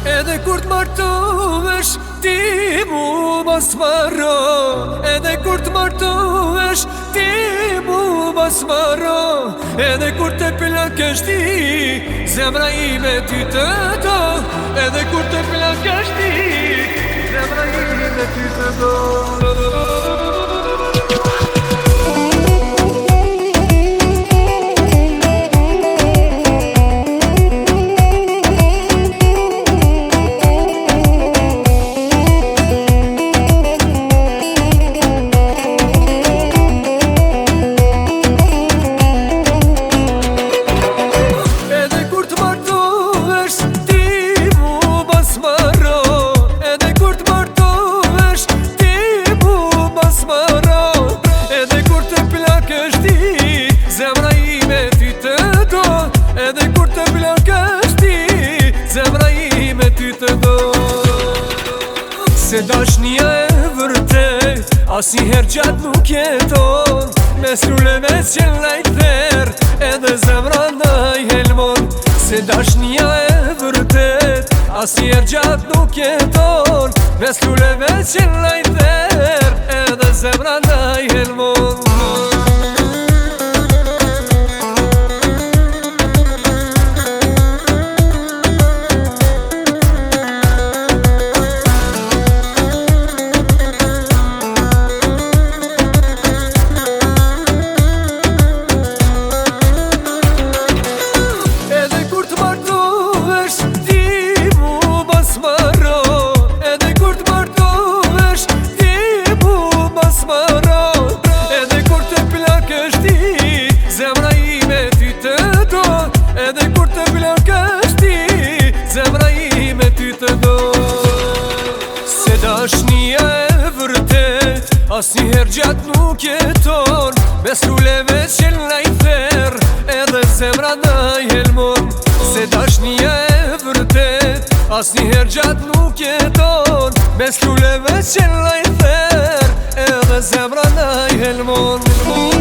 Edhe kur t'martohesh ti mu mos marro. Edhe kur t'martohesh ti mu mos marro. Edhe kur të plakesh ti zemra ime ty të do. Edhe kur të plakesh ti zemra ime ty të do. Se dashnia e vërtet asnjëherë gjatë nuk jeton. Mes luleve që lajt ther edhe zemra ndaj helmon. Se dashnia e vërtet asnjëherë gjatë nuk jeton. Mes luleve që lajt ther edhe zemra ndaj helmon. Se dashnia e vërtet asnjëherë gjatë nuk jeton. Mes luleve që lajt ther edhe zemra ndaj helmon. Se dashnia e vërtet asnjëherë gjatë nuk jeton. Mes luleve që lajt ther edhe zemra ndaj helmon.